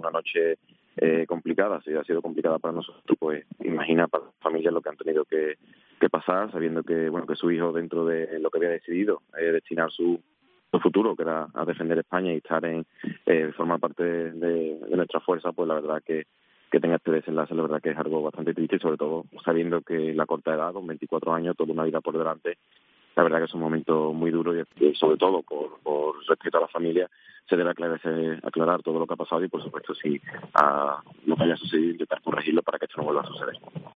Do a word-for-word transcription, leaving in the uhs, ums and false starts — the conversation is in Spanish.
una noche eh, complicada. Si ha sido complicada para nosotros, pues imagina para las familias lo que han tenido que, que pasar, sabiendo que bueno que su hijo, dentro de lo que había decidido, eh, destinar su, su futuro, que era a defender España y estar en eh, formar parte de, de, de nuestra fuerza, pues la verdad que que tenga este desenlace, la verdad que es algo bastante triste, y sobre todo sabiendo que la corta edad, con veinticuatro años, toda una vida por delante, la verdad que es un momento muy duro y, y sobre todo por, por respeto a la familia, se debe aclararse, aclarar todo lo que ha pasado y, por supuesto, si a lo que haya sucedido, intentar corregirlo para que esto no vuelva a suceder.